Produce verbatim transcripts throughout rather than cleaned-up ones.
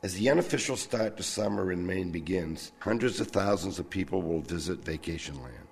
As the unofficial start to summer in Maine begins, hundreds of thousands of people will visit vacation land.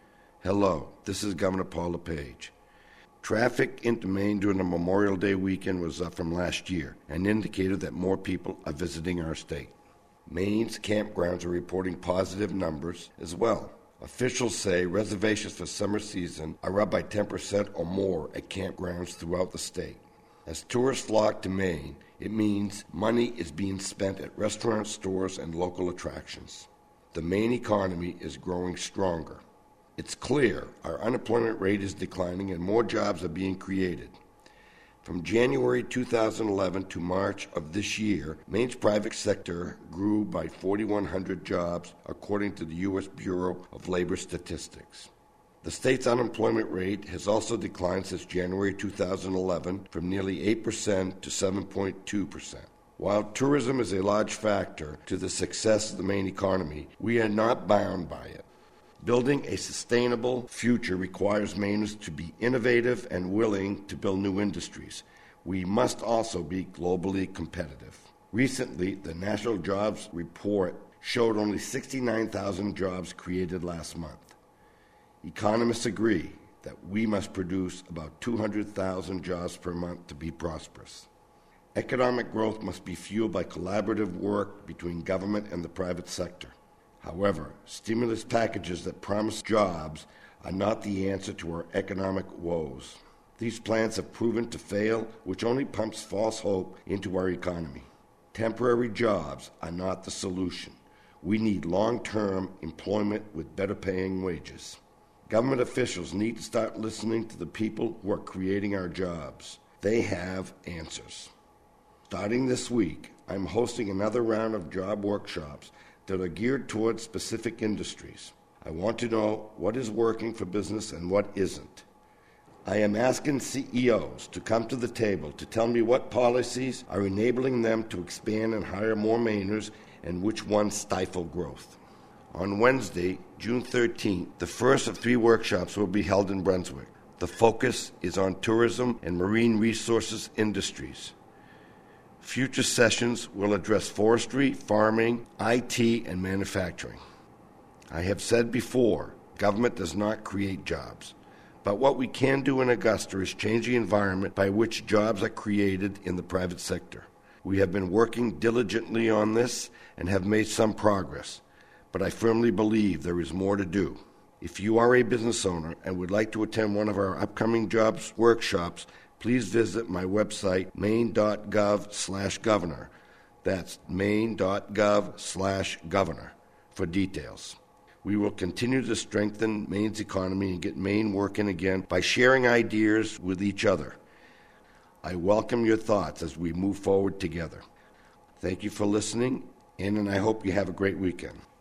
Hello, this is Governor Paul LePage. Traffic into Maine during the Memorial Day weekend was up from last year and indicated that more people are visiting our state. Maine's campgrounds are reporting positive numbers as well. Officials say reservations for summer season are up by ten percent or more at campgrounds throughout the state. As tourists flock to Maine, it means money is being spent at restaurants, stores, and local attractions. The Maine economy is growing stronger. It's clear our unemployment rate is declining and more jobs are being created. From January two thousand eleven to March of this year, Maine's private sector grew by four thousand one hundred jobs, according to the U S Bureau of Labor Statistics. The state's unemployment rate has also declined since January two thousand eleven from nearly eight percent to seven point two percent. While tourism is a large factor to the success of the Maine economy, we are not bound by it. Building a sustainable future requires Mainers to be innovative and willing to build new industries. We must also be globally competitive. Recently, the National Jobs Report showed only sixty-nine thousand jobs created last month. Economists agree that we must produce about two hundred thousand jobs per month to be prosperous. Economic growth must be fueled by collaborative work between government and the private sector. However, stimulus packages that promise jobs are not the answer to our economic woes. These plans have proven to fail, which only pumps false hope into our economy. Temporary jobs are not the solution. We need long-term employment with better-paying wages. Government officials need to start listening to the people who are creating our jobs. They have answers. Starting this week, I'm hosting another round of job workshops that are geared towards specific industries. I want to know what is working for business and what isn't. I am asking C E Os to come to the table to tell me what policies are enabling them to expand and hire more Mainers and which ones stifle growth. On Wednesday, June thirteenth, the first of three workshops will be held in Brunswick. The focus is on tourism and marine resources industries. Future sessions will address forestry, farming, I T, and manufacturing. I have said before, government does not create jobs. But what we can do in Augusta is change the environment by which jobs are created in the private sector. We have been working diligently on this and have made some progress, but I firmly believe there is more to do. If you are a business owner and would like to attend one of our upcoming jobs workshops, please visit my website, maine.gov slash governor. That's maine.gov slash governor for details. We will continue to strengthen Maine's economy and get Maine working again by sharing ideas with each other. I welcome your thoughts as we move forward together. Thank you for listening, and I hope you have a great weekend.